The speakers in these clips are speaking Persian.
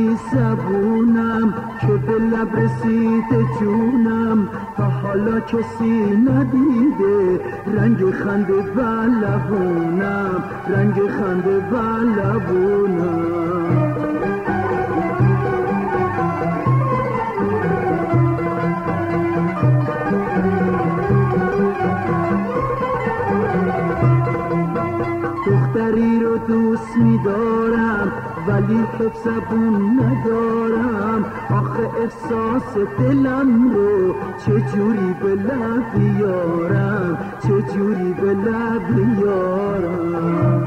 بی زبونم که به لب رسیده جونم، تا حالا کسی ندیده رنگ خنده و لبونم، رنگ خنده و لبونم. دختری رو دوست می‌دارم ولی حفظ زبون ندارم، آخه احساس دلم رو چجوری به لب بیارم، چجوری به لب بیارم.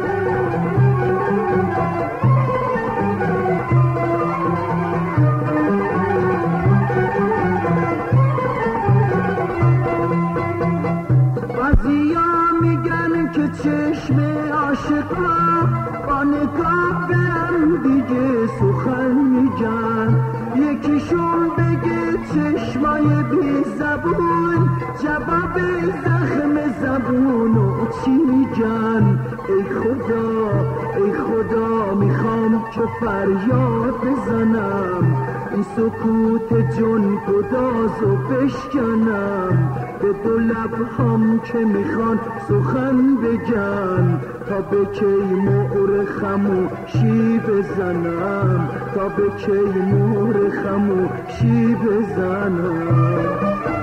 چشم عاشقا با نگاه به هم دیگه سخن میگن، یکیشون بگه چشمای بی زبون جواب زخم زبونو چی میگن. ای خدا ای خدا میخوام که فریاد بزنم، این سکوت جون گدازو بشکنم، به دو لبهام که میخوان سخن بگن، تا به کی مهر خموشی بزنم، تا به کی مهر خموشی بزنم.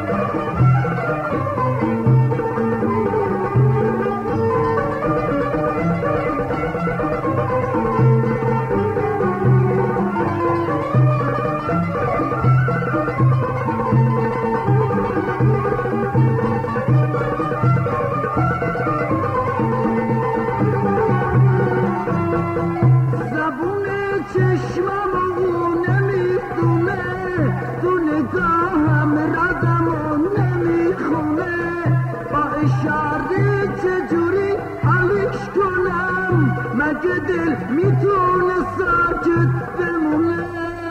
مگه دل میتونه ساکت بمونه؟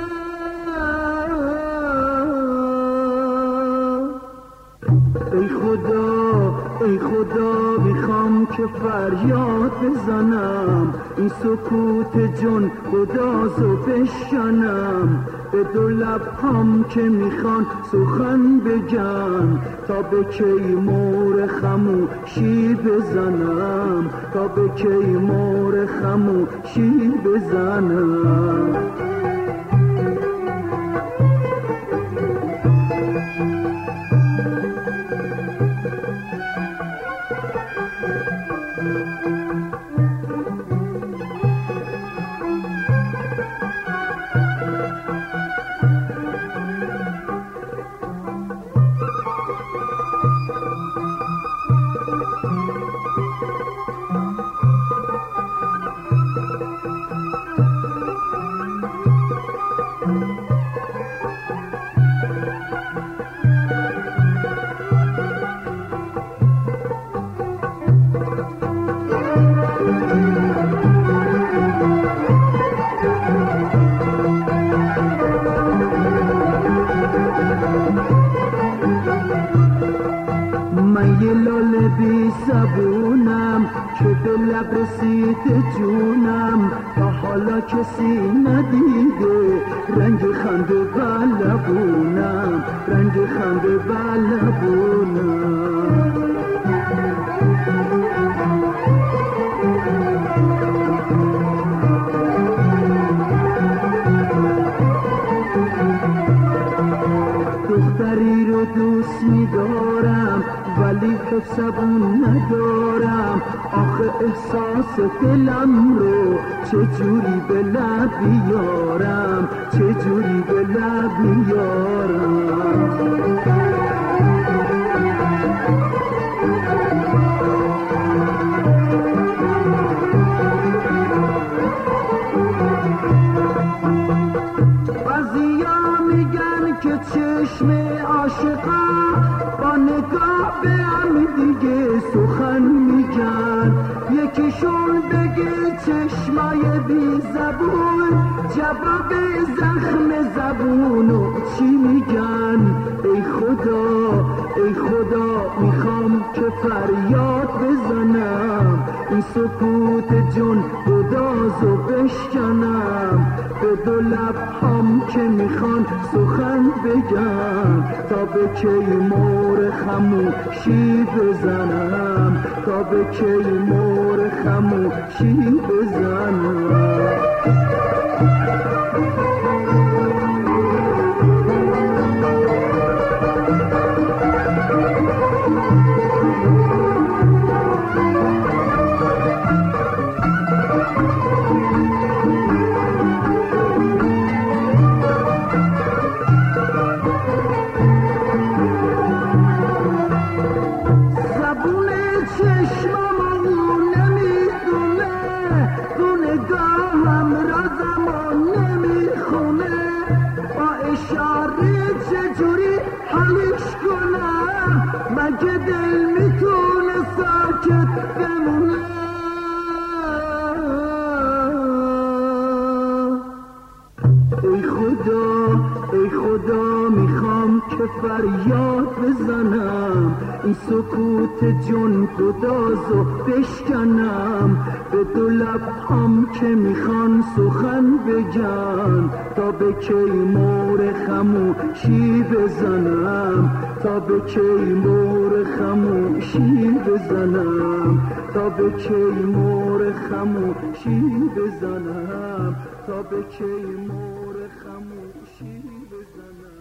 ای خدا ای خدا میخوام که فریاد بزنم، این سکوت جون گدازو بشکنم، به دو لبهام که میخوان سخن بگن، تا به کی مهر خموشی بزنم، تا به کی مهر خموشی بزنم. بی زبونم که به لب رسیده جونم، تا حالا کسی ندیده رنگ خنده و لبونم، رنگ خنده و لبونم. دختری رو دوست می‌دارم ولی حفظ زبون ندارم، آخه احساس دلم رو چجوری به لب بیارم، چجوری به لب بیارم. چشم عاشقا با نگاه به هم دیگه سخن میگن، یکیشون بگه چشمای بی زبون جواب زخم زبونو چی میگن. ای خدا ای خدا میخوام که فریاد بزنم، این سکوت جون گداز گدازو بشکنم، به دو لب هم که میخوان سخن بگم، تا به کی مور خموشی بزنم، تا به کی مور خموشی بزنم. چجوری حلش کنم، مگه دل میتونه ساکت بمونه؟ ای خدا میخوام که فریاد بزنم، این سکوت جون گدازو بشکنم، به دو لب هم که میخوان سخن بگن، تا به کی مور خموشی بزنم، تا به کی مور خموشی بزنم، تا به کی مور خموشی بزنم، تا به کی مور خموشی بزنم.